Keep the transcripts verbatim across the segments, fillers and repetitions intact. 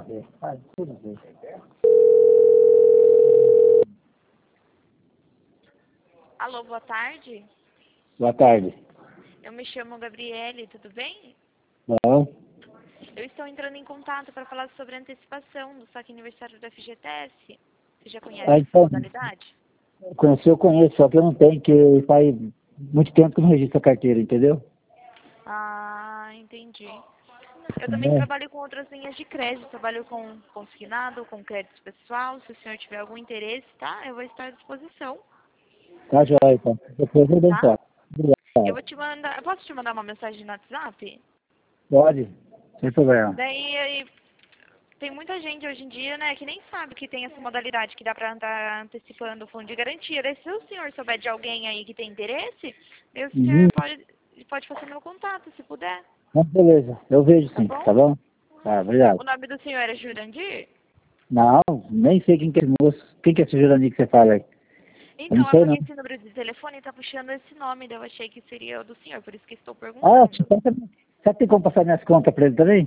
ver, faz tudo a ver. Alô, boa tarde. Boa tarde. Eu me chamo Gabriele, tudo bem? Bom, Eu estou entrando em contato para falar sobre a antecipação do saque aniversário do F G T S. Você já conhece ah, essa então, modalidade? conhecer eu conheço, só que eu não tenho, que faz muito tempo que eu não registro a carteira, entendeu? Ah, entendi. Eu também É. trabalho com outras linhas de crédito, trabalho com consignado, com crédito pessoal. Se o senhor tiver algum interesse, tá? Eu vou estar à disposição, Tá joia, então. Depois eu dou um tá? toque. Eu Obrigado. vou te mandar, eu posso te mandar uma mensagem no WhatsApp? Pode, sem problema. Daí aí, tem muita gente hoje em dia, né, que nem sabe que tem essa modalidade que dá pra andar antecipando o fundo de garantia. Daí, se o senhor souber de alguém aí que tem interesse, daí o Uhum. senhor pode, pode fazer meu contato, se puder, Mas beleza, eu vejo tá sim, bom? tá bom? Tá, obrigado. O nome do senhor é Jurandir? Não, nem sei quem que é esse moço. Quem que é esse Jurani que você fala aí? Eu não Então, é sei porque não. esse número de telefone tá puxando esse nome, daí eu achei que seria o do senhor, por isso que estou Ah, perguntando. você sabe que tem como passar minhas contas pra ele também?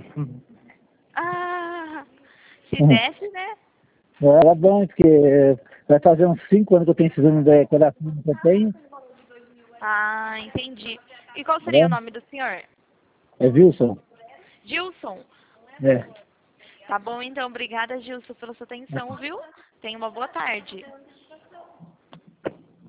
Ah, se Uhum. desse, né? É, é bom, porque vai fazer uns cinco anos que eu tenho esse número de telefone que eu tenho, Ah, entendi. E qual tá seria o bom? nome do senhor? É Wilson? Gilson. É. Tá bom, então. Obrigada, Gilson, pela sua atenção, viu? Tenha uma boa tarde.